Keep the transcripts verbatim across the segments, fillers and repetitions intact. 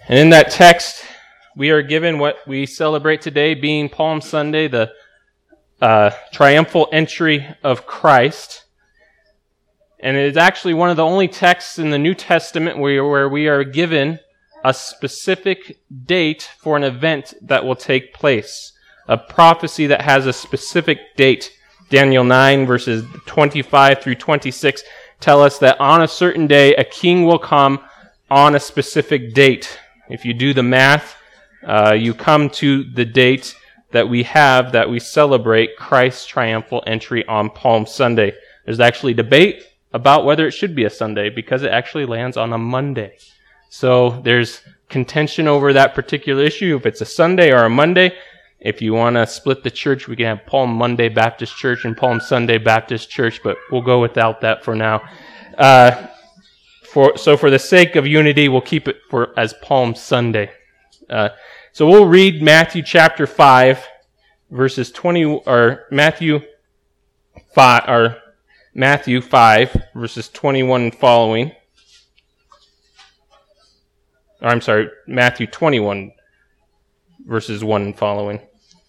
And in that text, we are given what we celebrate today, being Palm Sunday, the uh, triumphal entry of Christ. And it is actually one of the only texts in the New Testament where, where we are given a specific date for an event that will take place. A prophecy that has a specific date. Daniel nine, verses twenty-five through twenty-six, tell us that on a certain day, a king will come on a specific date. If you do the math, uh, you come to the date that we have that we celebrate Christ's triumphal entry on Palm Sunday. There's actually debate about whether it should be a Sunday because it actually lands on a Monday. So there's contention over that particular issue, if it's a Sunday or a Monday. If you want to split the church, we can have Palm Monday Baptist Church and Palm Sunday Baptist Church, but we'll go without that for now. Uh, For, so for the sake of unity, we'll keep it for as Palm Sunday. Uh, so we'll read Matthew chapter five, verses twenty, or Matthew five, or Matthew five, verses twenty-one and following. Or I'm sorry, Matthew twenty-one, verses one and following.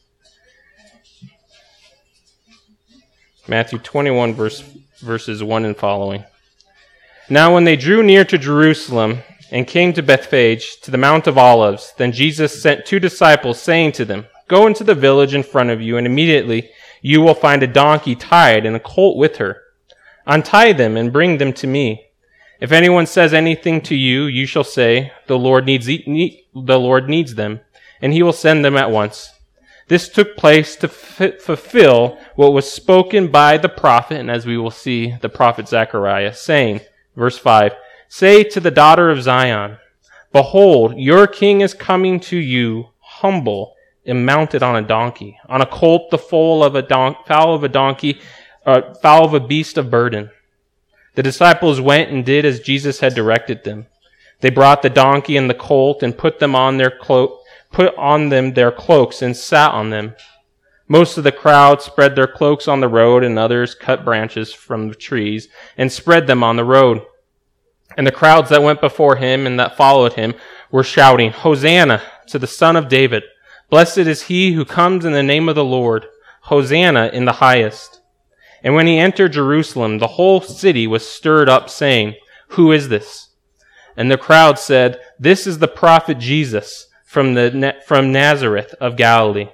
Matthew twenty-one, verse verses one and following. Now when they drew near to Jerusalem and came to Bethphage, to the Mount of Olives, then Jesus sent two disciples, saying to them, Go into the village in front of you, and immediately you will find a donkey tied and a colt with her. Untie them and bring them to me. If anyone says anything to you, you shall say, The Lord needs the Lord needs them, and he will send them at once. This took place to f- fulfill what was spoken by the prophet, and as we will see, the prophet Zechariah, saying, Verse five, Say to the daughter of Zion, Behold, your king is coming to you, humble and mounted on a donkey, on a colt, the foal of a don- foal of a donkey, uh, foal of a beast of burden. The disciples went and did as Jesus had directed them. They brought the donkey and the colt and put them on their clo- put on them their cloaks and sat on them. Most of the crowd spread their cloaks on the road, and others cut branches from the trees and spread them on the road. And the crowds that went before him and that followed him were shouting, Hosanna to the Son of David. Blessed is he who comes in the name of the Lord. Hosanna in the highest. And when he entered Jerusalem, the whole city was stirred up, saying, Who is this? And the crowd said, This is the prophet Jesus from the from Nazareth of Galilee.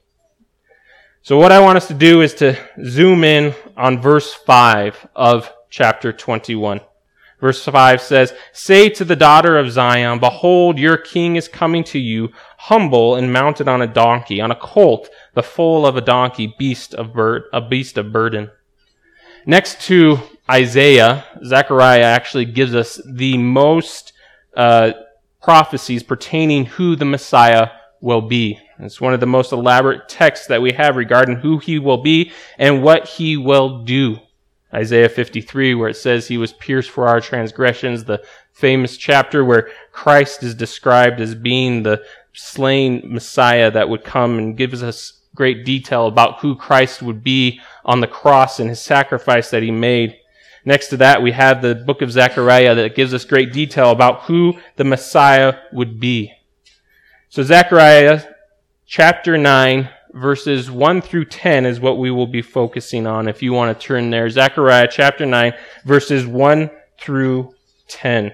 So what I want us to do is to zoom in on verse five of chapter twenty-one. Verse five says, Say to the daughter of Zion, Behold, your king is coming to you, humble and mounted on a donkey, on a colt, the foal of a donkey, beast of bur- a beast of burden. Next to Isaiah, Zechariah actually gives us the most uh, prophecies pertaining who the Messiah will be. It's one of the most elaborate texts that we have regarding who he will be and what he will do. Isaiah fifty-three, where it says he was pierced for our transgressions, the famous chapter where Christ is described as being the slain Messiah that would come, and gives us great detail about who Christ would be on the cross and his sacrifice that he made. Next to that, we have the book of Zechariah that gives us great detail about who the Messiah would be. So Zechariah chapter nine, verses one through ten is what we will be focusing on if you want to turn there. Zechariah chapter nine, verses one through ten.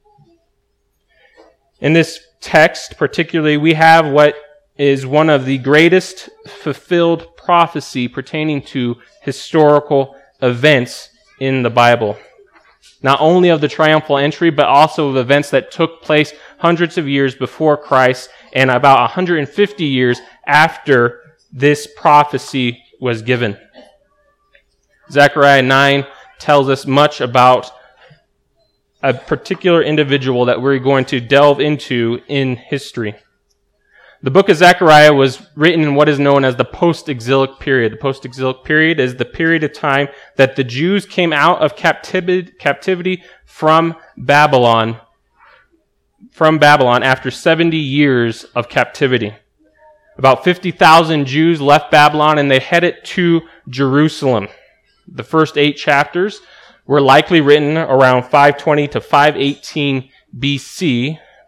In this text particularly, we have what is one of the greatest fulfilled prophecy pertaining to historical events in the Bible. Not only of the triumphal entry, but also of events that took place hundreds of years before Christ and about one hundred fifty years after this prophecy was given. Zechariah nine tells us much about a particular individual that we're going to delve into in history. The book of Zechariah was written in what is known as the post-exilic period. The post-exilic period is the period of time that the Jews came out of captivity, captivity from Babylon, from Babylon after seventy years of captivity. About fifty thousand Jews left Babylon and they headed to Jerusalem. The first eight chapters were likely written around five twenty to five eighteen B C,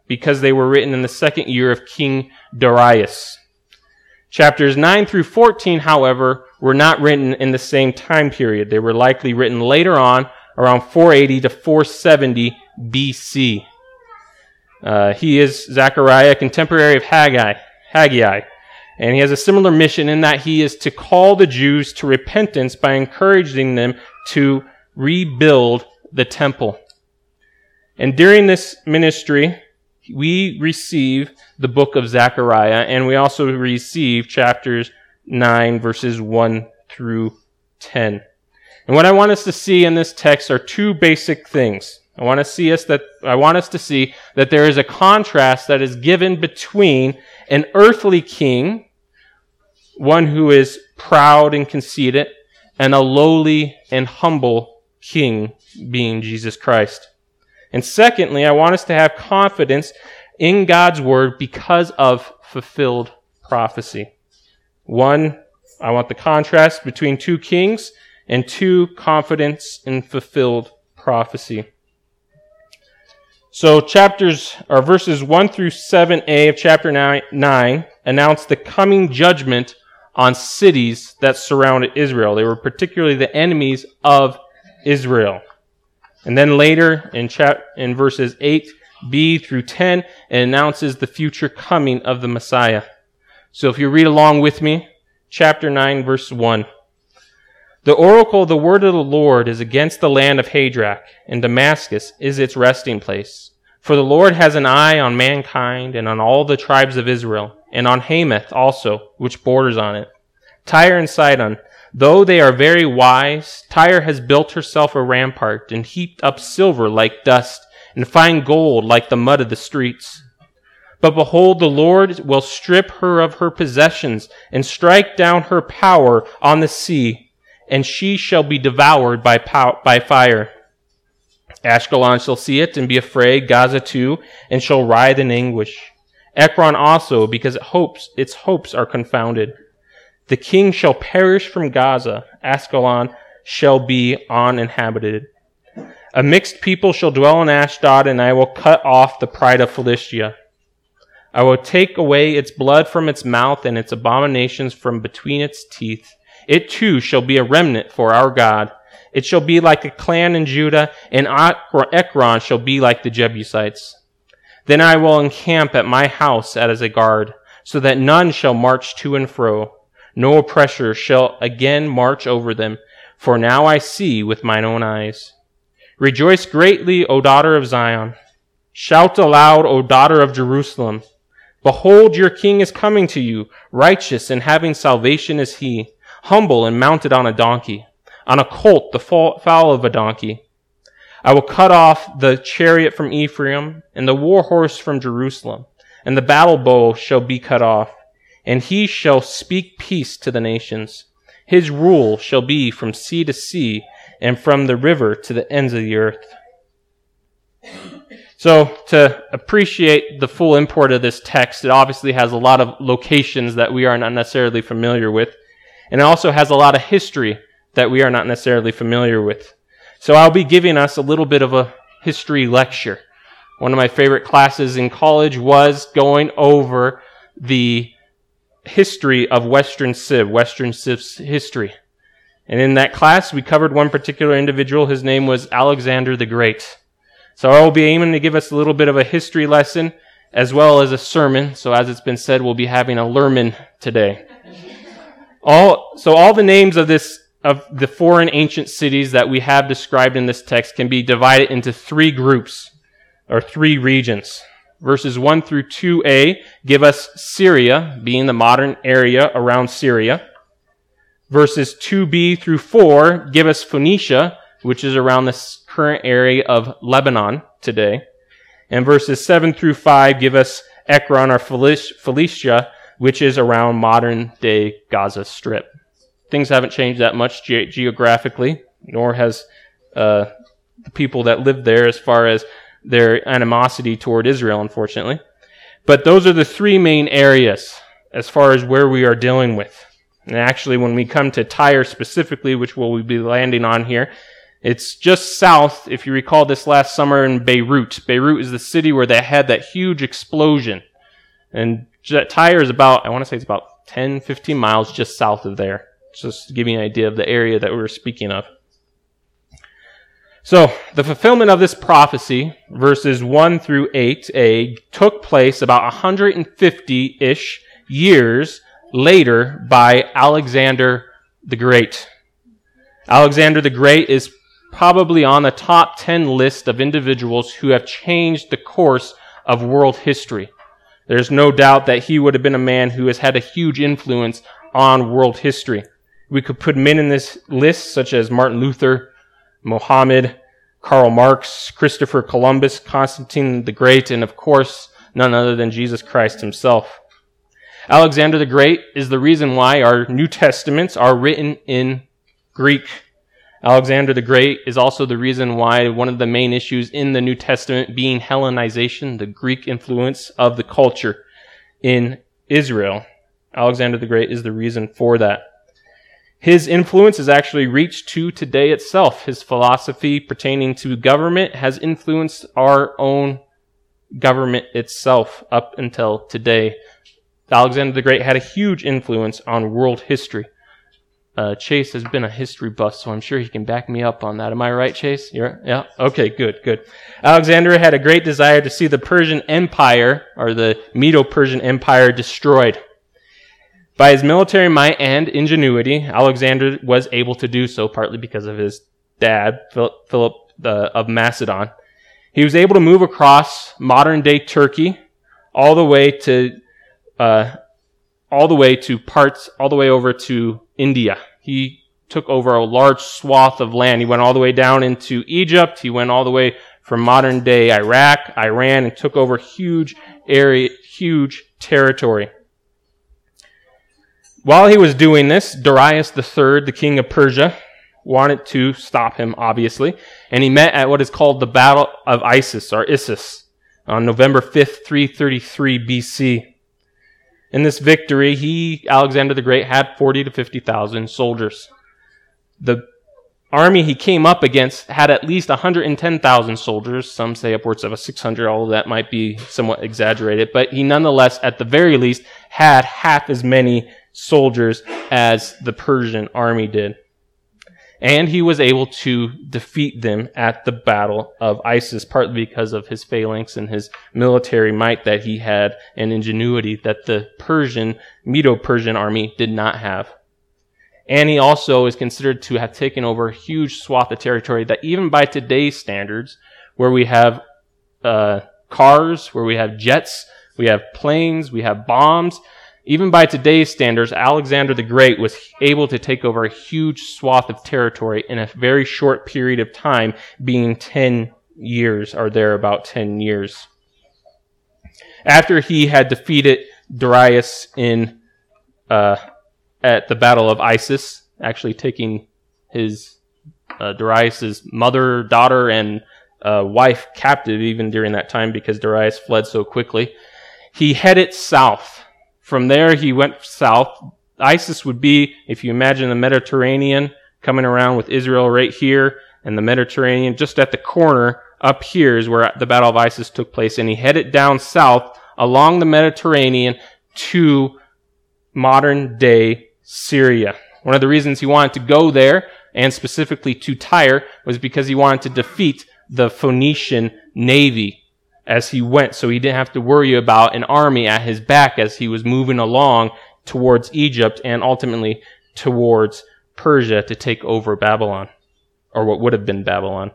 because they were written in the second year of King Darius. Chapters nine through fourteen, however, were not written in the same time period. They were likely written later on, around four eighty to four seventy B C. Uh, he is Zechariah, a contemporary of Haggai, Haggai, and he has a similar mission in that he is to call the Jews to repentance by encouraging them to rebuild the temple. And during this ministry, we receive the book of Zechariah, and we also receive chapters nine, verses one through ten. And what I want us to see in this text are two basic things. I want to see us that I want us to see that there is a contrast that is given between an earthly king, one who is proud and conceited, and a lowly and humble king, being Jesus Christ. And secondly, I want us to have confidence in God's word because of fulfilled prophecy. One, I want the contrast between two kings, and two, confidence in fulfilled prophecy. So chapters, or verses one through seven a of chapter nine announce the coming judgment on cities that surrounded Israel. They were particularly the enemies of Israel. And then later in chap- in verses eight b through ten, it announces the future coming of the Messiah. So if you read along with me, chapter nine, verse one. The oracle of the word of the Lord is against the land of Hadrach, and Damascus is its resting place. For the Lord has an eye on mankind and on all the tribes of Israel, and on Hamath also, which borders on it. Tyre and Sidon, though they are very wise, Tyre has built herself a rampart and heaped up silver like dust, and fine gold like the mud of the streets. But behold, the Lord will strip her of her possessions and strike down her power on the sea, and she shall be devoured by pow- by fire. Ashkelon shall see it and be afraid, Gaza too, and shall writhe in anguish. Ekron also, because it hopes, its hopes are confounded. The king shall perish from Gaza. Ashkelon shall be uninhabited. A mixed people shall dwell in Ashdod, and I will cut off the pride of Philistia. I will take away its blood from its mouth and its abominations from between its teeth. It too shall be a remnant for our God. It shall be like a clan in Judah, and Ekron shall be like the Jebusites. Then I will encamp at my house as a guard, so that none shall march to and fro. No oppressor shall again march over them, for now I see with mine own eyes. Rejoice greatly, O daughter of Zion. Shout aloud, O daughter of Jerusalem. Behold, your king is coming to you. Righteous and having salvation is he, humble and mounted on a donkey, on a colt, the foal of a donkey. I will cut off the chariot from Ephraim, and the war horse from Jerusalem, and the battle bow shall be cut off, and he shall speak peace to the nations. His rule shall be from sea to sea, and from the river to the ends of the earth. So, to appreciate the full import of this text, it obviously has a lot of locations that we are not necessarily familiar with, and it also has a lot of history that we are not necessarily familiar with. So I'll be giving us a little bit of a history lecture. One of my favorite classes in college was going over the history of Western Civ, Western Civ's history. And in that class, we covered one particular individual. His name was Alexander the Great. So I will be aiming to give us a little bit of a history lesson as well as a sermon. So as it's been said, we'll be having a lerman today. All, so all the names of this of the foreign ancient cities that we have described in this text can be divided into three groups, or three regions. Verses one through two a give us Syria, being the modern area around Syria. Verses two b through four give us Phoenicia, which is around the current area of Lebanon today. And verses seven through five give us Ekron, or Philistia, which is around modern-day Gaza Strip. Things haven't changed that much ge- geographically, nor has uh, the people that live there as far as their animosity toward Israel, unfortunately. But those are the three main areas as far as where we are dealing with. And actually, when we come to Tyre specifically, which we'll be landing on here, It's just south, if you recall this last summer, in Beirut. Beirut is the city where they had that huge explosion. And Tyre is about, I want to say it's about ten, fifteen miles just south of there. Just to give you an idea of the area that we were speaking of. So, the fulfillment of this prophecy, verses one through eight a, took place about one hundred fifty-ish years later by Alexander the Great. Alexander the Great is probably on the top ten list of individuals who have changed the course of world history. There's no doubt that he would have been a man who has had a huge influence on world history. We could put men in this list such as Martin Luther, Mohammed, Karl Marx, Christopher Columbus, Constantine the Great, and of course, none other than Jesus Christ himself. Alexander the Great is the reason why our New Testaments are written in Greek. Alexander the Great is also the reason why one of the main issues in the New Testament being Hellenization, the Greek influence of the culture in Israel. Alexander the Great is the reason for that. His influence has actually reached to today itself. His philosophy pertaining to government has influenced our own government itself up until today. Alexander the Great had a huge influence on world history. Uh, Chase has been a history buff, so I'm sure he can back me up on that. Am I right, Chase? You're, yeah? Okay, good, good. Alexander had a great desire to see the Persian Empire, or the Medo-Persian Empire, destroyed. By his military might and ingenuity, Alexander was able to do so, partly because of his dad, Philip uh, of Macedon. He was able to move across modern-day Turkey all the way to uh, all the way to parts, all the way over to India. He took over a large swath of land. He went all the way down into Egypt. He went all the way from modern-day Iraq, Iran, and took over huge area, huge territory. While he was doing this, Darius the Third, the king of Persia, wanted to stop him, obviously, and he met at what is called the Battle of Issus, or Issus, on November fifth, three thirty-three B C. In this victory, he, Alexander the Great, had forty to fifty thousand soldiers. The army he came up against had at least one hundred ten thousand soldiers. Some say upwards of a six hundred, although that might be somewhat exaggerated. But he nonetheless, at the very least, had half as many soldiers as the Persian army did. And he was able to defeat them at the Battle of Issus, partly because of his phalanx and his military might that he had and ingenuity that the Persian, Medo-Persian army did not have. And he also is considered to have taken over a huge swath of territory that even by today's standards, where we have uh, cars, where we have jets, we have planes, we have bombs, even by today's standards, Alexander the Great was able to take over a huge swath of territory in a very short period of time, being ten years, or there about ten years. After he had defeated Darius in uh, at the Battle of Issus, actually taking his uh, Darius's mother, daughter, and uh, wife captive even during that time because Darius fled so quickly, he headed south. From there, he went south. Issus would be, if you imagine the Mediterranean coming around with Israel right here, and the Mediterranean just at the corner up here is where the Battle of Issus took place. And he headed down south along the Mediterranean to modern-day Syria. One of the reasons he wanted to go there, and specifically to Tyre, was because he wanted to defeat the Phoenician navy as he went, so he didn't have to worry about an army at his back as he was moving along towards Egypt and ultimately towards Persia to take over Babylon, or what would have been Babylon.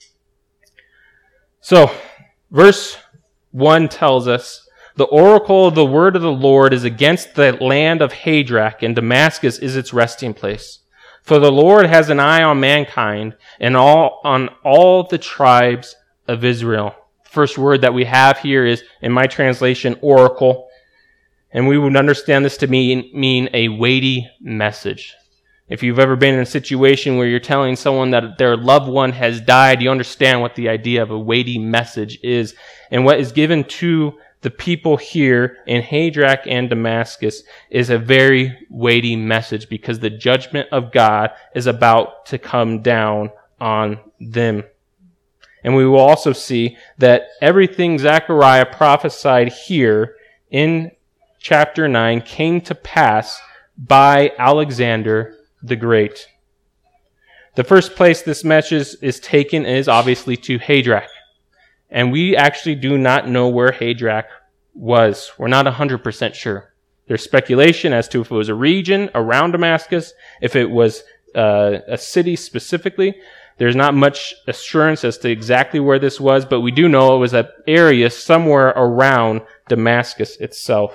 So, verse one tells us, "The oracle of the word of the Lord is against the land of Hadrach, and Damascus is its resting place. For the Lord has an eye on mankind, and all on all the tribes of Israel." First word that we have here is, in my translation, oracle. And we would understand this to mean, mean a weighty message. If you've ever been in a situation where you're telling someone that their loved one has died, you understand what the idea of a weighty message is. And what is given to the people here in Hadrach and Damascus is a very weighty message because the judgment of God is about to come down on them. And we will also see that everything Zechariah prophesied here in chapter nine came to pass by Alexander the Great. The first place this message is taken is obviously to Hadrach. And we actually do not know where Hadrach was. We're not one hundred percent sure. There's speculation as to if it was a region around Damascus, if it was uh, a city specifically. There's not much assurance as to exactly where this was, but we do know it was an area somewhere around Damascus itself.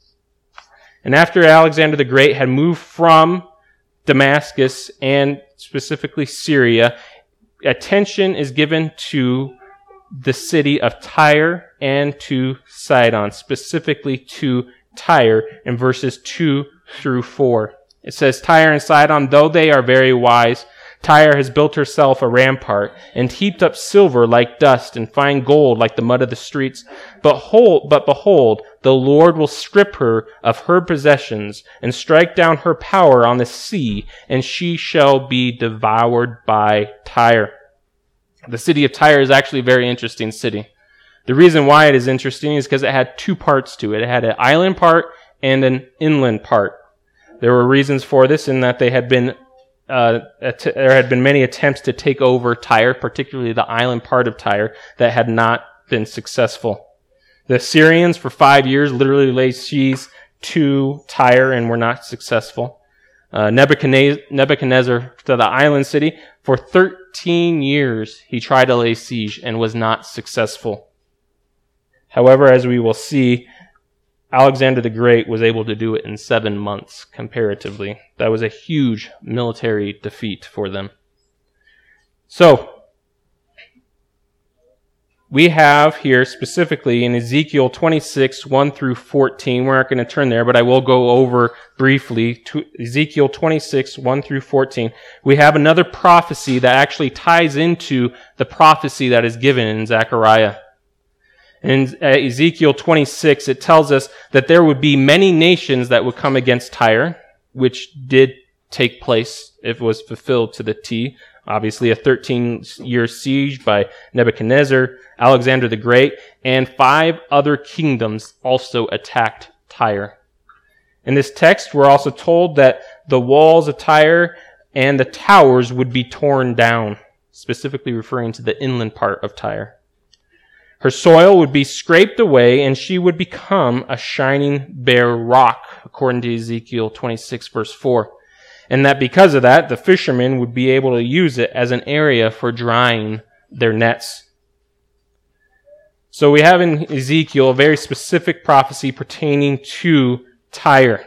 And after Alexander the Great had moved from Damascus and specifically Syria, attention is given to the city of Tyre and to Sidon, specifically to Tyre in verses two through four. It says, Tyre and Sidon, though they are very wise, Tyre has built herself a rampart, and heaped up silver like dust, and fine gold like the mud of the streets. But, hold, but behold, the Lord will strip her of her possessions, and strike down her power on the sea, and she shall be devoured by Tyre. The city of Tyre is actually a very interesting city. The reason why it is interesting is because it had two parts to it. It had an island part and an inland part. There were reasons for this in that they had been Uh, att- there had been many attempts to take over Tyre, particularly the island part of Tyre, that had not been successful. The Syrians, for five years, literally laid siege to Tyre and were not successful. Uh, Nebuchadnezzar, Nebuchadnezzar, to the island city, for thirteen years, he tried to lay siege and was not successful. However, as we will see, Alexander the Great was able to do it in seven months, comparatively. That was a huge military defeat for them. So, we have here specifically in Ezekiel twenty-six, one through fourteen. We're not going to turn there, but I will go over briefly to Ezekiel twenty-six, one through fourteen. We have another prophecy that actually ties into the prophecy that is given in Zechariah. In Ezekiel twenty-six, it tells us that there would be many nations that would come against Tyre, which did take place if it was fulfilled to the T. Obviously, a thirteen-year siege by Nebuchadnezzar, Alexander the Great, and five other kingdoms also attacked Tyre. In this text, we're also told that the walls of Tyre and the towers would be torn down, specifically referring to the inland part of Tyre. Her soil would be scraped away, and she would become a shining bare rock, according to Ezekiel twenty-six, verse four. And that because of that, the fishermen would be able to use it as an area for drying their nets. So we have in Ezekiel a very specific prophecy pertaining to Tyre.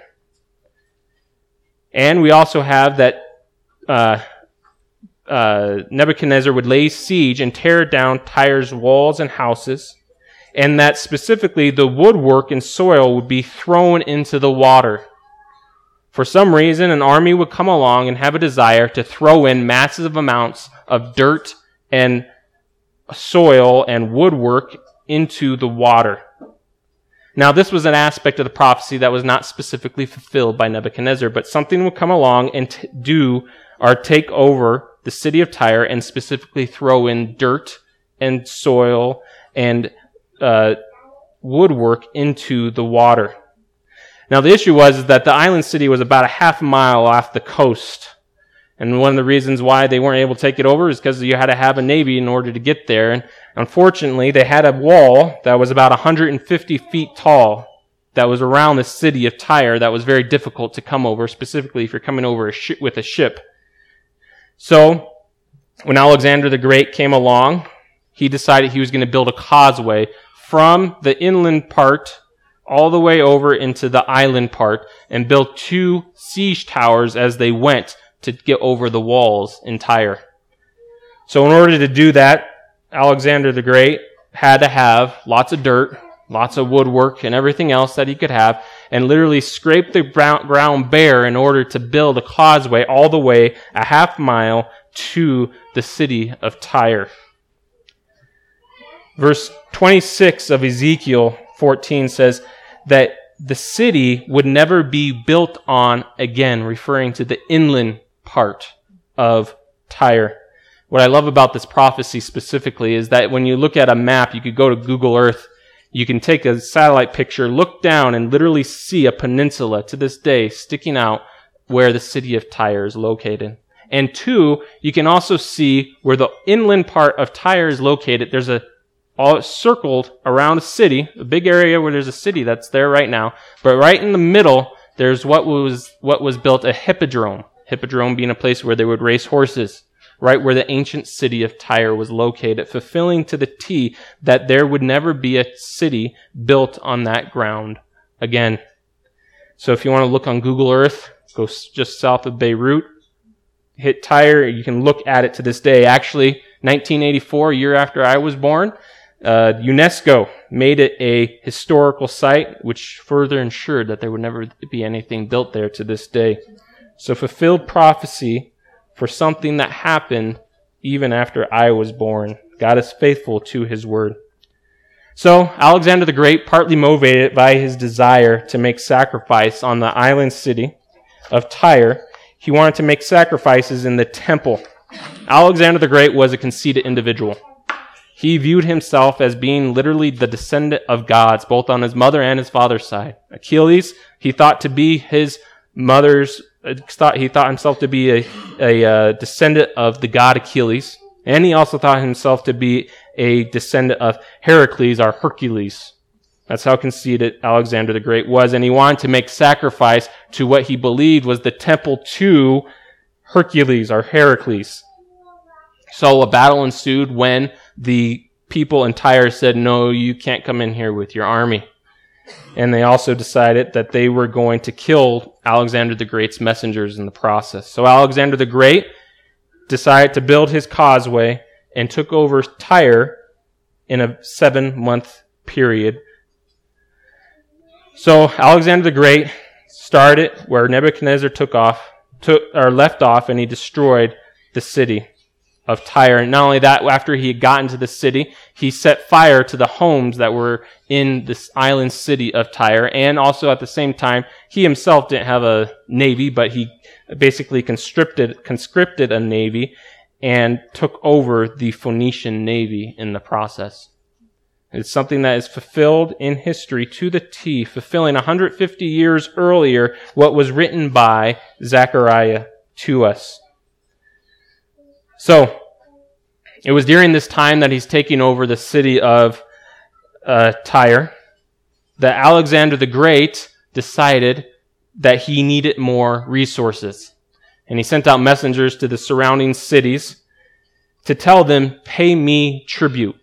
And we also have that uh, Uh, Nebuchadnezzar would lay siege and tear down Tyre's walls and houses, and that specifically the woodwork and soil would be thrown into the water. For some reason, an army would come along and have a desire to throw in massive amounts of dirt and soil and woodwork into the water. Now, this was an aspect of the prophecy that was not specifically fulfilled by Nebuchadnezzar, but something would come along and t- do or take over the city of Tyre and specifically throw in dirt and soil and uh, woodwork into the water. Now, the issue was is that the island city was about a half mile off the coast. And one of the reasons why they weren't able to take it over is because you had to have a navy in order to get there. And unfortunately, they had a wall that was about one hundred fifty feet tall that was around the city of Tyre that was very difficult to come over, specifically if you're coming over a sh- with a ship. So, when Alexander the Great came along, he decided he was going to build a causeway from the inland part all the way over into the island part and build two siege towers as they went to get over the walls in Tyre. So in order to do that, Alexander the Great had to have lots of dirt, lots of woodwork, and everything else that he could have, and literally scrape the ground bare in order to build a causeway all the way a half mile to the city of Tyre. Verse twenty-six of Ezekiel fourteen says that the city would never be built on again, referring to the inland part of Tyre. What I love about this prophecy specifically is that when you look at a map, you could go to Google Earth, you can take a satellite picture, look down, and literally see a peninsula to this day sticking out where the city of Tyre is located. And two, you can also see where the inland part of Tyre is located. There's a all circled around a city, a big area where there's a city that's there right now. But right in the middle, there's what was what was built, a hippodrome. Hippodrome being a place where they would race horses, right where the ancient city of Tyre was located, fulfilling to the T that there would never be a city built on that ground again. So if you want to look on Google Earth, go just south of Beirut, hit Tyre, you can look at it to this day. Actually, nineteen eighty-four, a year after I was born, uh, UNESCO made it a historical site, which further ensured that there would never be anything built there to this day. So fulfilled prophecy for something that happened even after I was born. God is faithful to his word. So Alexander the Great, partly motivated by his desire to make sacrifice on the island city of Tyre, he wanted to make sacrifices in the temple. Alexander the Great was a conceited individual. He viewed himself as being literally the descendant of gods, both on his mother and his father's side. Achilles, he thought to be his mother's, thought he thought himself to be a, a uh, descendant of the god Achilles, and he also thought himself to be a descendant of Heracles or Hercules. That's how conceited Alexander the Great was, and he wanted to make sacrifice to what he believed was the temple to Hercules or Heracles. So a battle ensued when the people in Tyre said, no, you can't come in here with your army. And they also decided that they were going to kill Alexander the Great's messengers in the process. So Alexander the Great decided to build his causeway and took over Tyre in a seven-month period. So Alexander the Great started where Nebuchadnezzar took off, took or left off, and he destroyed the city of Tyre. And not only that, after he had gotten to the city, he set fire to the homes that were in this island city of Tyre. And also at the same time, he himself didn't have a navy, but he basically conscripted, conscripted a navy and took over the Phoenician navy in the process. It's something that is fulfilled in history to the T, fulfilling one hundred fifty years earlier what was written by Zechariah to us. So, it was during this time that he's taking over the city of uh, Tyre that Alexander the Great decided that he needed more resources. And he sent out messengers to the surrounding cities to tell them, pay me tribute.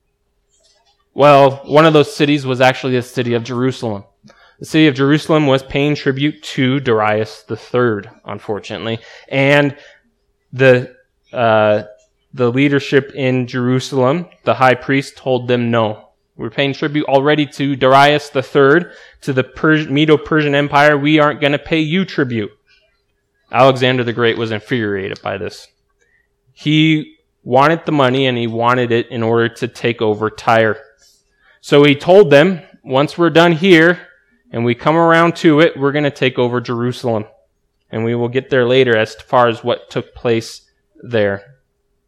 Well, one of those cities was actually the city of Jerusalem. The city of Jerusalem was paying tribute to Darius the third, unfortunately. And the uh, the leadership in Jerusalem, the high priest, told them no. We're paying tribute already to Darius the third, to the Pers- Medo-Persian Empire. We aren't going to pay you tribute. Alexander the Great was infuriated by this. He wanted the money, and he wanted it in order to take over Tyre. So he told them, once we're done here and we come around to it, we're going to take over Jerusalem. And we will get there later as far as what took place there.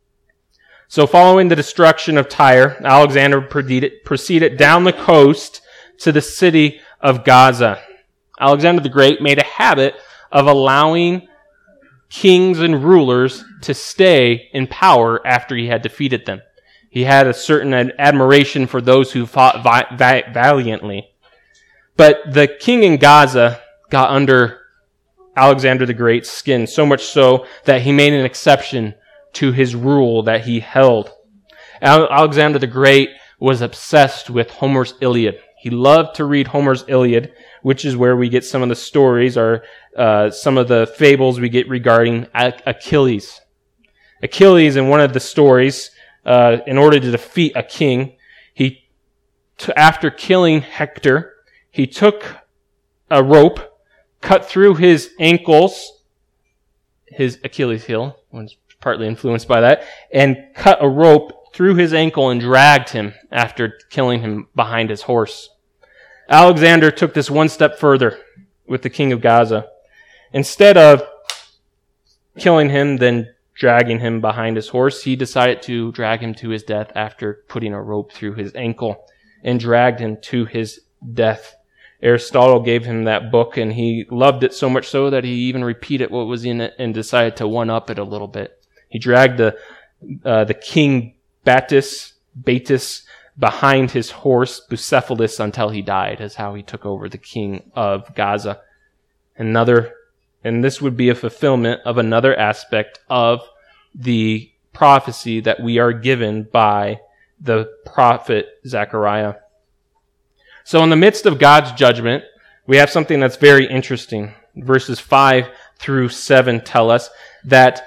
So following the destruction of Tyre, Alexander proceeded down the coast to the city of Gaza. Alexander the Great made a habit of allowing kings and rulers to stay in power after he had defeated them. He had a certain admiration for those who fought vi- vi- valiantly. But the king in Gaza got under Alexander the Great's skin, so much so that he made an exception to his rule that he held. Al- Alexander the Great was obsessed with Homer's Iliad. He loved to read Homer's Iliad, which is where we get some of the stories or uh, some of the fables we get regarding Achilles. Achilles, in one of the stories, Uh, in order to defeat a king, he, t- after killing Hector, he took a rope, cut through his ankles, his Achilles heel, was partly influenced by that, and cut a rope through his ankle and dragged him after killing him behind his horse. Alexander took this one step further with the king of Gaza. Instead of killing him, then dragging him behind his horse, he decided to drag him to his death after putting a rope through his ankle and dragged him to his death. Aristotle gave him that book, and he loved it so much so that he even repeated what was in it and decided to one-up it a little bit. He dragged the uh, the king Batis, Batis behind his horse, Bucephalus, until he died, is how he took over the king of Gaza. Another, and this would be a fulfillment of another aspect of the prophecy that we are given by the prophet Zechariah. So in the midst of God's judgment, we have something that's very interesting. Verses five through seven tell us that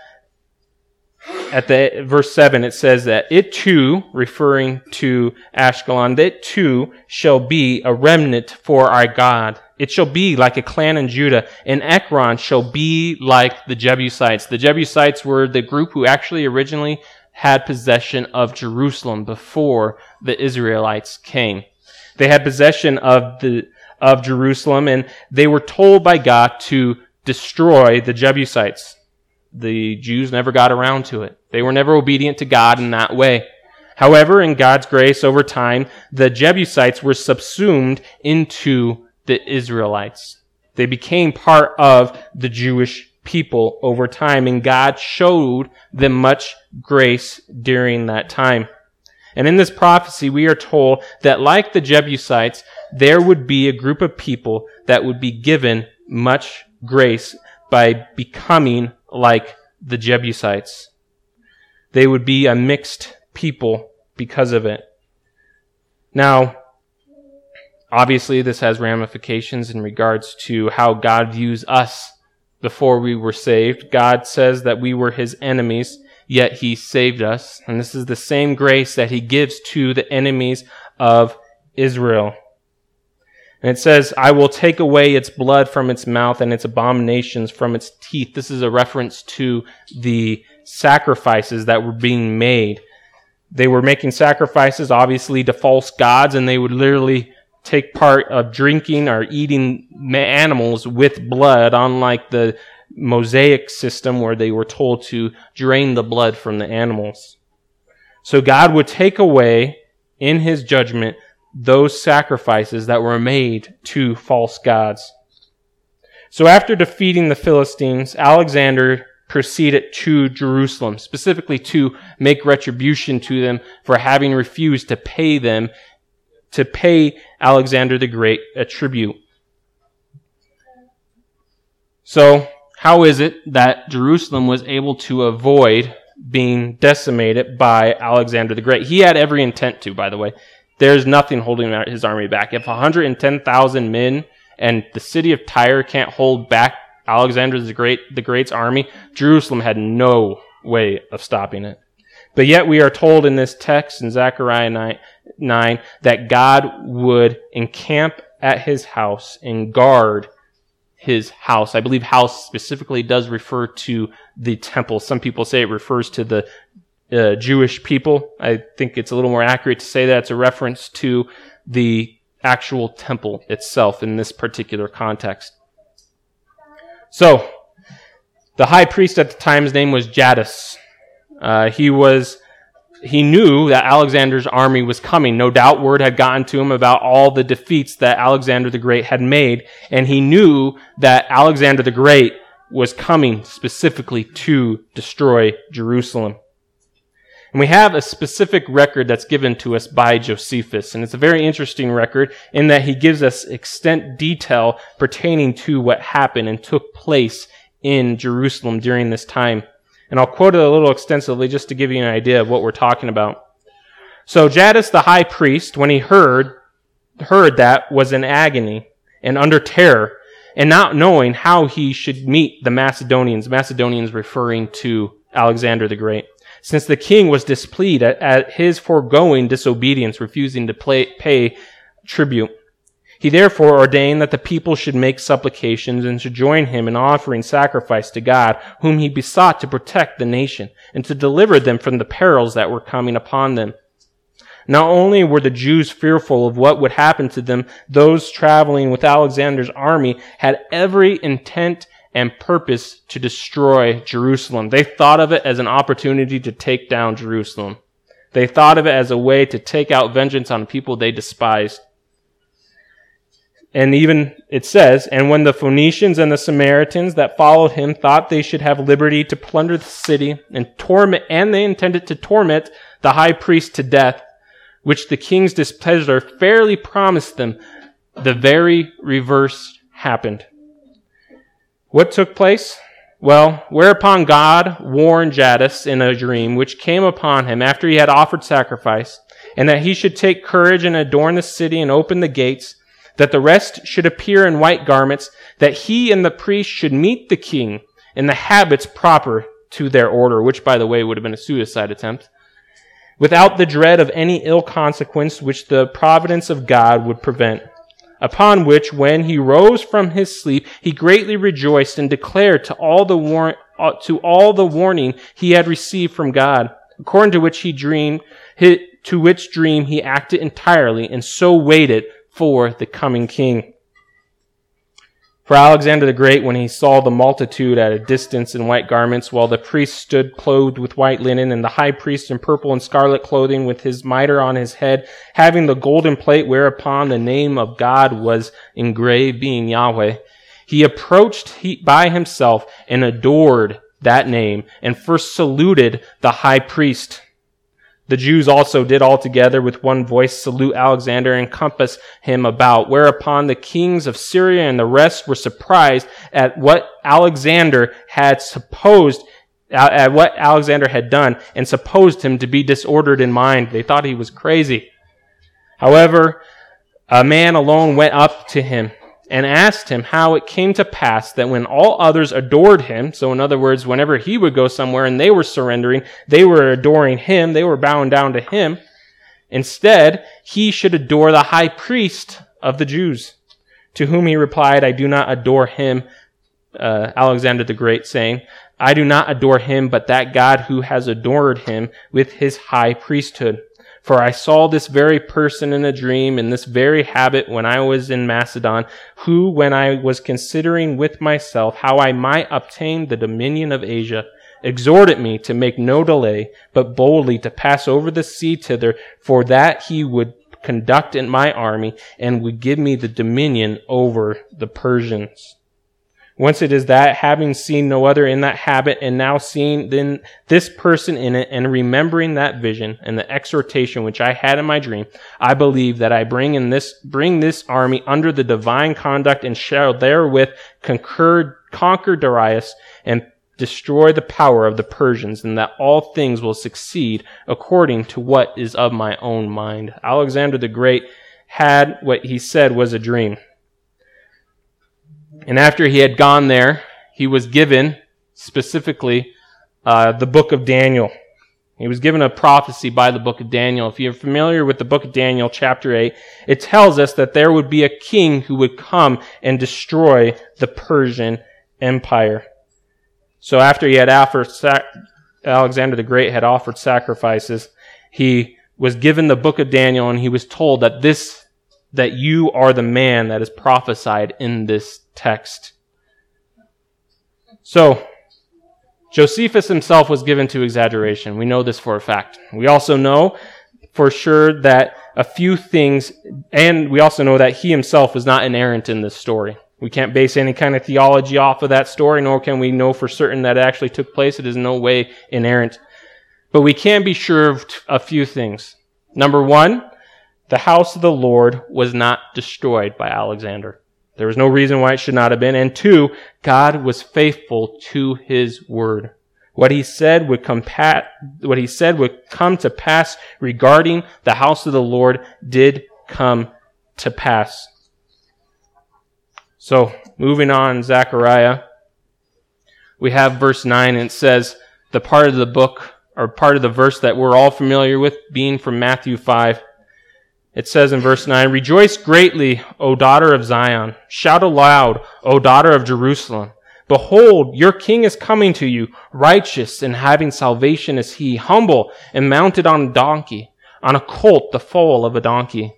at the verse seven it says that it too, referring to Ashkelon, it too shall be a remnant for our God. It shall be like a clan in Judah, and Ekron shall be like the Jebusites. The Jebusites were the group who actually originally had possession of Jerusalem before the Israelites came. They had possession of the of Jerusalem, and they were told by God to destroy the Jebusites. The Jews never got around to it. They were never obedient to God in that way. However, in God's grace, over time, the Jebusites were subsumed into the Israelites. They became part of the Jewish people over time, and God showed them much grace during that time. And in this prophecy, we are told that like the Jebusites, there would be a group of people that would be given much grace by becoming like the Jebusites. They would be a mixed people because of it. Now, obviously, this has ramifications in regards to how God views us before we were saved. God says that we were his enemies, yet he saved us. And this is the same grace that he gives to the enemies of Israel. And it says, I will take away its blood from its mouth and its abominations from its teeth. This is a reference to the sacrifices that were being made. They were making sacrifices, obviously, to false gods, and they would literally take part of drinking or eating animals with blood, unlike the Mosaic system where they were told to drain the blood from the animals. So God would take away, in his judgment, those sacrifices that were made to false gods. So after defeating the Philistines, Alexander proceeded to Jerusalem, specifically to make retribution to them for having refused to pay them, to pay Alexander the Great a tribute. So, how is it that Jerusalem was able to avoid being decimated by Alexander the Great? He had every intent to, by the way. There's nothing holding his army back. If one hundred ten thousand men and the city of Tyre can't hold back Alexander the Great, the Great's army, Jerusalem had no way of stopping it. But yet we are told in this text in Zechariah nine, nine that God would encamp at his house and guard his house. I believe house specifically does refer to the temple. Some people say it refers to the uh, Jewish people. I think it's a little more accurate to say that it's a reference to the actual temple itself in this particular context. So, the high priest at the time's name was Jadis. Uh, he was, he knew that Alexander's army was coming. No doubt word had gotten to him about all the defeats that Alexander the Great had made, and he knew that Alexander the Great was coming specifically to destroy Jerusalem. And we have a specific record that's given to us by Josephus, and it's a very interesting record in that he gives us extent detail pertaining to what happened and took place in Jerusalem during this time. And I'll quote it a little extensively just to give you an idea of what we're talking about. So Jadis the high priest, when he heard, heard that, was in agony and under terror, and not knowing how he should meet the Macedonians, Macedonians referring to Alexander the Great, since the king was displeased at, at his foregoing disobedience, refusing to play, pay tribute. He therefore ordained that the people should make supplications and should join him in offering sacrifice to God, whom he besought to protect the nation and to deliver them from the perils that were coming upon them. Not only were the Jews fearful of what would happen to them, those traveling with Alexander's army had every intent and purpose to destroy Jerusalem. They thought of it as an opportunity to take down Jerusalem. They thought of it as a way to take out vengeance on people they despised. And even it says, and when the Phoenicians and the Samaritans that followed him thought they should have liberty to plunder the city and torment, and they intended to torment the high priest to death, which the king's displeasure fairly promised them, the very reverse happened. What took place? Well, whereupon God warned Jadis in a dream, which came upon him after he had offered sacrifice, and that he should take courage and adorn the city and open the gates, that the rest should appear in white garments, that he and the priest should meet the king in the habits proper to their order, which, by the way, would have been a suicide attempt, without the dread of any ill consequence which the providence of God would prevent. Upon which, when he rose from his sleep, he greatly rejoiced and declared to all the war- to all the warning he had received from God, according to which he dreamed, to which dream he acted entirely, and so waited for the coming king. For Alexander the Great, when he saw the multitude at a distance in white garments, while the priest stood clothed with white linen, and the high priest in purple and scarlet clothing, with his mitre on his head, having the golden plate whereupon the name of God was engraved, being Yahweh, he approached by himself and adored that name, and first saluted the high priest. The Jews also did all together with one voice salute Alexander and compass him about, whereupon the kings of Syria and the rest were surprised at what Alexander had supposed, at what Alexander had done, and supposed him to be disordered in mind. They thought he was crazy. However, a man alone went up to him and asked him how it came to pass that when all others adored him, so in other words, whenever he would go somewhere and they were surrendering, they were adoring him, they were bowing down to him, instead, he should adore the high priest of the Jews. To whom he replied, I do not adore him, uh, Alexander the Great, saying, I do not adore him, but that God who has adored him with his high priesthood. For I saw this very person in a dream, in this very habit, when I was in Macedon, who, when I was considering with myself how I might obtain the dominion of Asia, exhorted me to make no delay, but boldly to pass over the sea thither, for that he would conduct in my army, and would give me the dominion over the Persians. Whence it is that, having seen no other in that habit, and now seeing then this person in it, and remembering that vision and the exhortation which I had in my dream, I believe that I bring in this bring this army under the divine conduct, and shall therewith conquer, conquer Darius and destroy the power of the Persians, and that all things will succeed according to what is of my own mind. Alexander the Great had what he said was a dream. And after he had gone there, he was given, specifically, uh, the book of Daniel. He was given a prophecy by the book of Daniel. If you're familiar with the book of Daniel, chapter eight, it tells us that there would be a king who would come and destroy the Persian Empire. So after he had offered, sac- Alexander the Great had offered sacrifices, he was given the book of Daniel, and he was told that this, that you are the man that is prophesied in this text. So, Josephus himself was given to exaggeration. We know this for a fact. We also know for sure that a few things, and we also know that he himself was not inerrant in this story. We can't base any kind of theology off of that story, nor can we know for certain that it actually took place. It is in no way inerrant. But we can be sure of a few things. Number one, the house of the Lord was not destroyed by Alexander. There was no reason why it should not have been. And two, God was faithful to his word. What he said would come pat, what he said would come to pass regarding the house of the Lord did come to pass. So, moving on, Zechariah, we have verse nine, and it says, the part of the book, or part of the verse that we're all familiar with, being from Matthew five. It says in verse nine, Rejoice greatly, O daughter of Zion. Shout aloud, O daughter of Jerusalem. Behold, your king is coming to you, righteous and having salvation is he, humble and mounted on a donkey, on a colt, the foal of a donkey.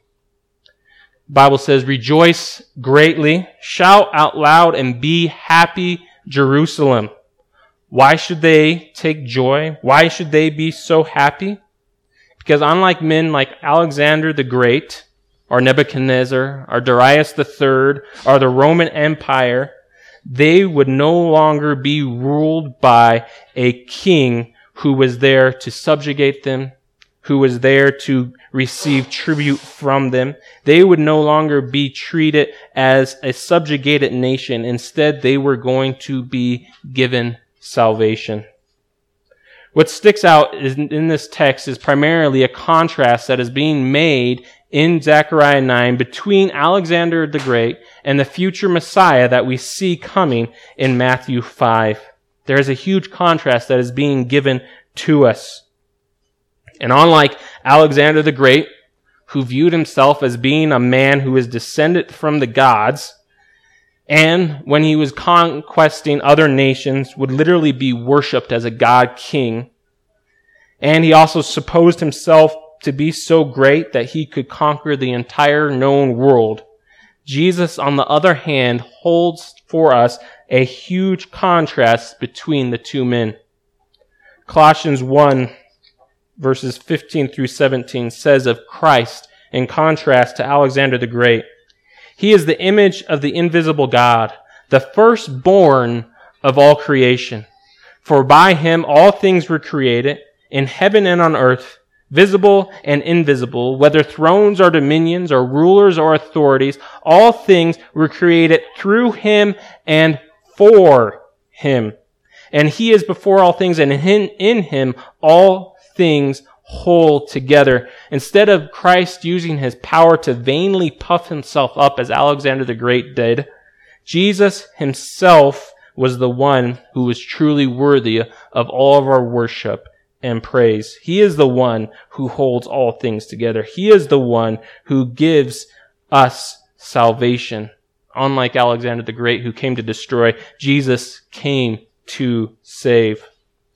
The Bible says, Rejoice greatly, shout out loud, and be happy Jerusalem. Why should they take joy? Why should they be so happy? Because unlike men like Alexander the Great, or Nebuchadnezzar, or Darius the Third, or the Roman Empire, they would no longer be ruled by a king who was there to subjugate them, who was there to receive tribute from them. They would no longer be treated as a subjugated nation. Instead, they were going to be given salvation. What sticks out in this text is primarily a contrast that is being made in Zechariah nine between Alexander the Great and the future Messiah that we see coming in Matthew five. There is a huge contrast that is being given to us. And unlike Alexander the Great, who viewed himself as being a man who is descended from the gods, and when he was conquesting other nations, would literally be worshipped as a god king. And he also supposed himself to be so great that he could conquer the entire known world. Jesus, on the other hand, holds for us a huge contrast between the two men. Colossians one, verses fifteen through seventeen, says of Christ, in contrast to Alexander the Great, "He is the image of the invisible God, the firstborn of all creation. For by him all things were created, in heaven and on earth, visible and invisible, whether thrones or dominions or rulers or authorities, all things were created through him and for him. And he is before all things, and in, in him all things hold together." Instead of Christ using his power to vainly puff himself up as Alexander the Great did, Jesus himself was the one who was truly worthy of all of our worship and praise. He is the one who holds all things together. He is the one who gives us salvation. Unlike Alexander the Great, who came to destroy, Jesus came to save.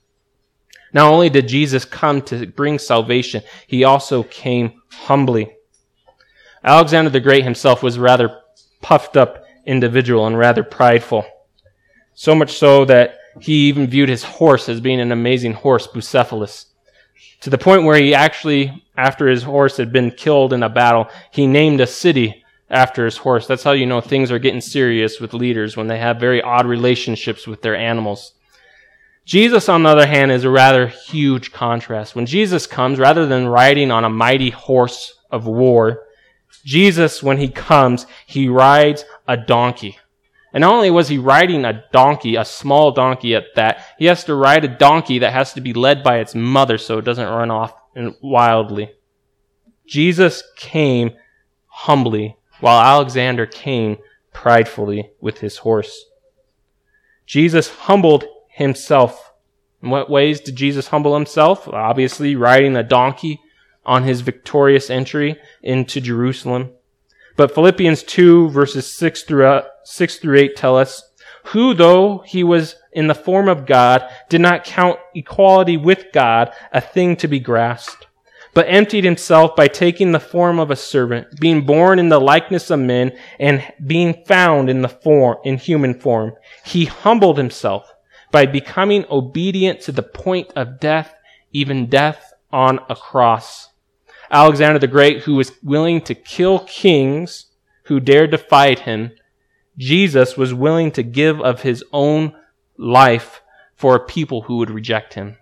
Not only did Jesus come to bring salvation, he also came humbly. Alexander the Great himself was a rather puffed up individual and rather prideful. So much so that he even viewed his horse as being an amazing horse, Bucephalus, to the point where he actually, after his horse had been killed in a battle, he named a city after his horse. That's how you know things are getting serious with leaders, when they have very odd relationships with their animals. Jesus, on the other hand, is a rather huge contrast. When Jesus comes, rather than riding on a mighty horse of war, Jesus, when he comes, he rides a donkey. And not only was he riding a donkey, a small donkey at that, he has to ride a donkey that has to be led by its mother so it doesn't run off wildly. Jesus came humbly, while Alexander came pridefully with his horse. Jesus humbled himself. In what ways did Jesus humble himself? Obviously, riding a donkey on his victorious entry into Jerusalem. But Philippians two, verses six through eight tell us, "Who, though he was in the form of God, did not count equality with God a thing to be grasped, but emptied himself by taking the form of a servant, being born in the likeness of men, and being found in the form, in human form. He humbled himself by becoming obedient to the point of death, even death on a cross." Alexander the Great, who was willing to kill kings who dared to fight him, Jesus was willing to give of his own life for a people who would reject him.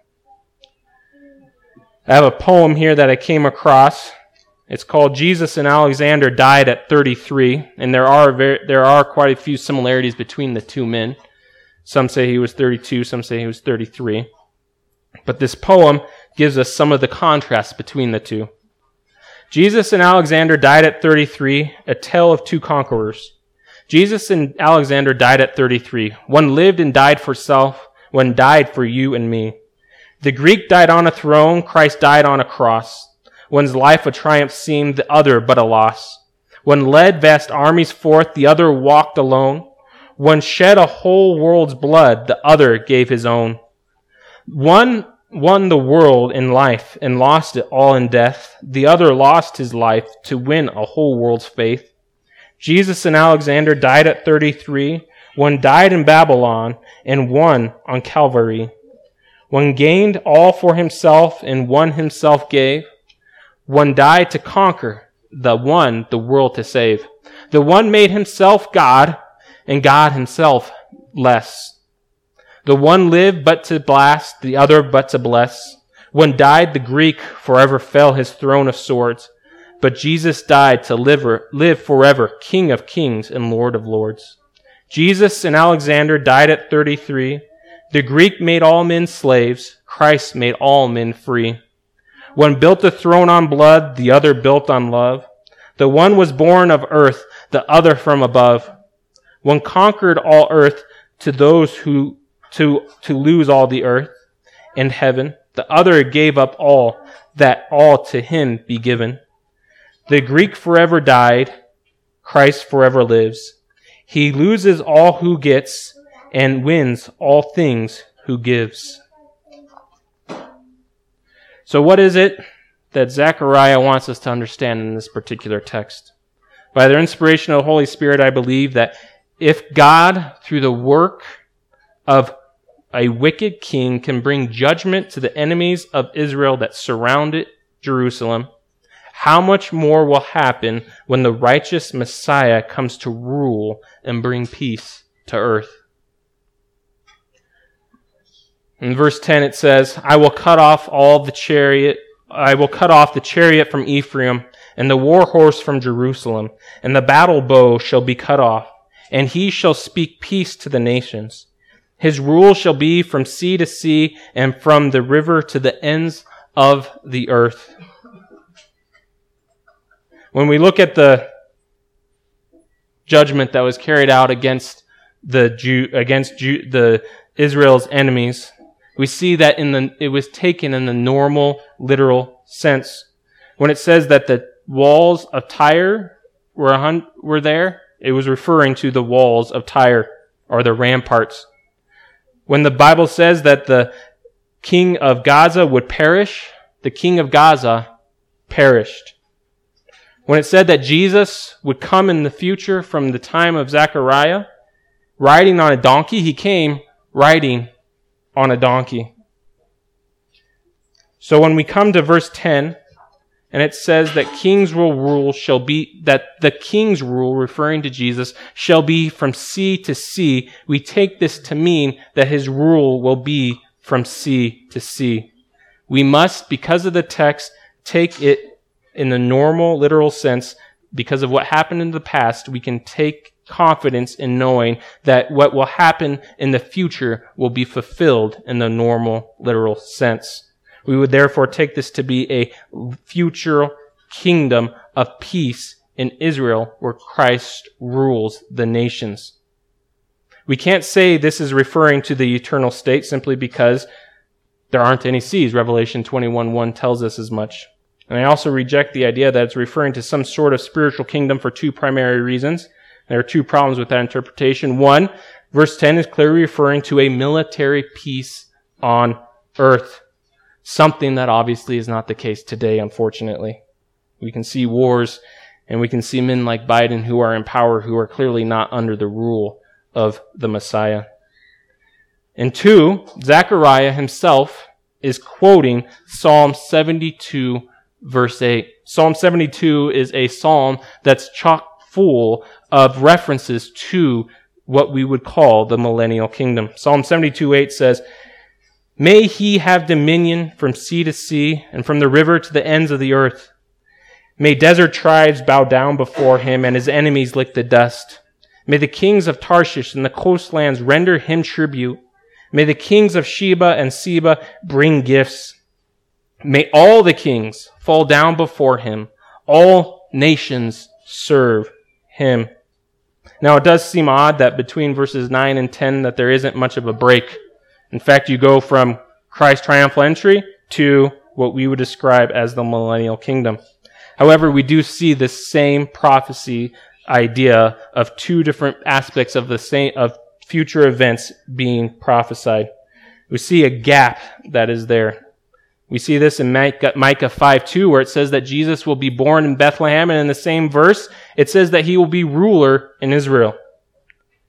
I have a poem here that I came across. It's called "Jesus and Alexander Died at thirty-three," and there are very, there are quite a few similarities between the two men. Some say he was thirty-two, some say he was thirty-three. But this poem gives us some of the contrast between the two. Jesus and Alexander died at thirty-three, a tale of two conquerors. Jesus and Alexander died at thirty-three. One lived and died for self, one died for you and me. The Greek died on a throne, Christ died on a cross. One's life a triumph seemed, the other but a loss. One led vast armies forth, the other walked alone. One shed a whole world's blood, the other gave his own. One won the world in life and lost it all in death. The other lost his life to win a whole world's faith. Jesus and Alexander died at thirty-three. One died in Babylon, and one on Calvary. One gained all for himself, and one himself gave. One died to conquer, the one the world to save. The one made himself God, and God himself less. The one lived but to blast, the other but to bless. One died, the Greek, forever fell his throne of swords. But Jesus died to live, live forever, King of kings and Lord of lords. Jesus and Alexander died at thirty-three. The Greek made all men slaves. Christ made all men free. One built a throne on blood, the other built on love. The one was born of earth, the other from above. One conquered all earth to those who to to lose all the earth and heaven. The other gave up all, that all to him be given. The Greek forever died, Christ forever lives. He loses all who gets, and wins all things who gives. So what is it that Zechariah wants us to understand in this particular text? By the inspiration of the Holy Spirit, I believe that if God, through the work of a wicked king, can bring judgment to the enemies of Israel that surrounded Jerusalem, how much more will happen when the righteous Messiah comes to rule and bring peace to earth? In verse ten it says, I will cut off all the chariot, I will cut off the chariot from Ephraim, and the war horse from Jerusalem, and the battle bow shall be cut off, and he shall speak peace to the nations. His rule shall be from sea to sea, and from the river to the ends of the earth. When we look at the judgment that was carried out against the Jew, against Jew, the Israel's enemies, we see that in the it was taken in the normal, literal sense. When it says that the walls of Tyre were a hun- were there, it was referring to the walls of Tyre, or the ramparts. When the Bible says that the king of Gaza would perish, the king of Gaza perished. When it said that Jesus would come in the future from the time of Zechariah, riding on a donkey, he came riding on a donkey. So when we come to verse ten, and it says that king's will rule shall be, that the king's rule, referring to Jesus, shall be from sea to sea, we take this to mean that his rule will be from sea to sea. We must, because of the text, take it in the normal, literal sense. Because of what happened in the past, we can take confidence in knowing that what will happen in the future will be fulfilled in the normal, literal sense. We would therefore take this to be a future kingdom of peace in Israel where Christ rules the nations. We can't say this is referring to the eternal state simply because there aren't any seas. Revelation twenty-one one tells us as much. And I also reject the idea that it's referring to some sort of spiritual kingdom for two primary reasons. There are two problems with that interpretation. One, verse ten is clearly referring to a military peace on earth. Something that obviously is not the case today, unfortunately. We can see wars, and we can see men like Biden who are in power who are clearly not under the rule of the Messiah. And two, Zechariah himself is quoting Psalm seventy-two, verse eight. Psalm seventy-two is a psalm that's chock full of references to what we would call the millennial kingdom. Psalm seventy-two eight says, "May he have dominion from sea to sea and from the river to the ends of the earth. May desert tribes bow down before him and his enemies lick the dust. May the kings of Tarshish and the coastlands render him tribute. May the kings of Sheba and Seba bring gifts. May all the kings fall down before him. All nations serve him." Now, it does seem odd that between verses nine and ten that there isn't much of a break. In fact, you go from Christ's triumphal entry to what we would describe as the millennial kingdom. However, we do see this same prophecy idea of two different aspects of the same of future events being prophesied. We see a gap that is there. We see this in Micah five two, where it says that Jesus will be born in Bethlehem, and in the same verse, it says that he will be ruler in Israel.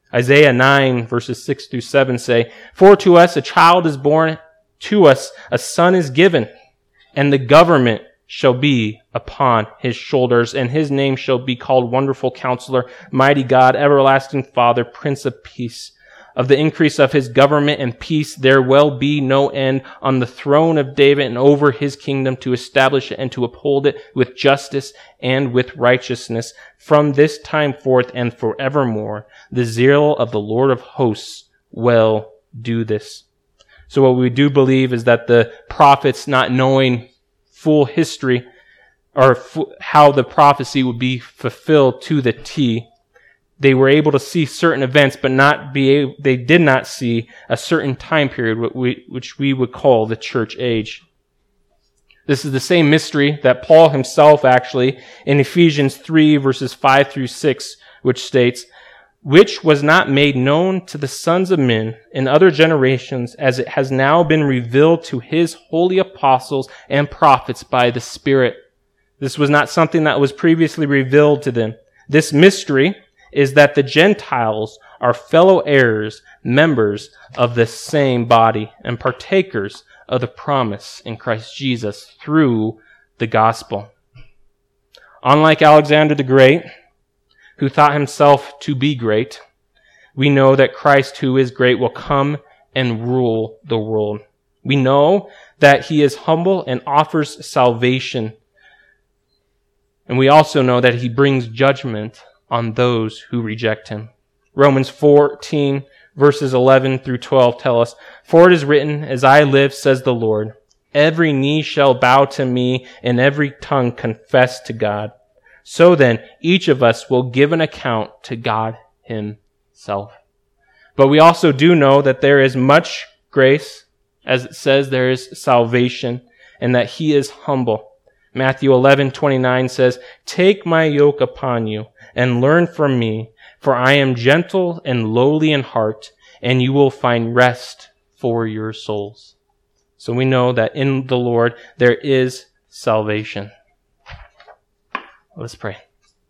Isaiah nine, verses six through seven say, "For to us a child is born, to us a son is given, and the government shall be upon his shoulders, and his name shall be called Wonderful Counselor, Mighty God, Everlasting Father, Prince of Peace. Of the increase of his government and peace there will be no end on the throne of David and over his kingdom, to establish it and to uphold it with justice and with righteousness from this time forth and forevermore. The zeal of the Lord of hosts will do this." So what we do believe is that the prophets, not knowing full history or f- how the prophecy would be fulfilled to the T, they were able to see certain events, but not be able, they did not see a certain time period, which we, which we would call the church age. This is the same mystery that Paul himself actually, in Ephesians three, verses five through six, which states, "Which was not made known to the sons of men in other generations, as it has now been revealed to his holy apostles and prophets by the Spirit." This was not something that was previously revealed to them. This mystery is that the Gentiles are fellow heirs, members of the same body, and partakers of the promise in Christ Jesus through the gospel. Unlike Alexander the Great, who thought himself to be great, we know that Christ, who is great, will come and rule the world. We know that he is humble and offers salvation. And we also know that he brings judgment on those who reject him. Romans fourteen, verses eleven through twelve tell us, "For it is written, as I live, says the Lord, every knee shall bow to me, and every tongue confess to God. So then, each of us will give an account to God himself." But we also do know that there is much grace, as it says there is salvation, and that he is humble. Matthew eleven twenty-nine says, "Take my yoke upon you, and learn from me, for I am gentle and lowly in heart, and you will find rest for your souls." So we know that in the Lord there is salvation. Let's pray.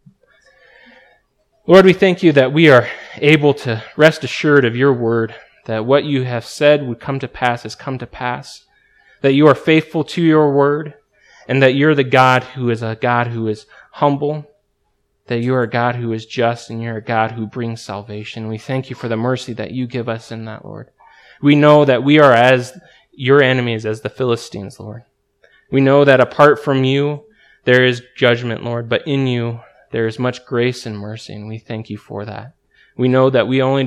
Lord, we thank you that we are able to rest assured of your word, that what you have said would come to pass has come to pass, that you are faithful to your word, and that you're the God who is a God who is humble, that you are a God who is just, and you're a God who brings salvation. We thank you for the mercy that you give us in that, Lord. We know that we are as your enemies, as the Philistines, Lord. We know that apart from you, there is judgment, Lord, but in you, there is much grace and mercy, and we thank you for that. We know that we only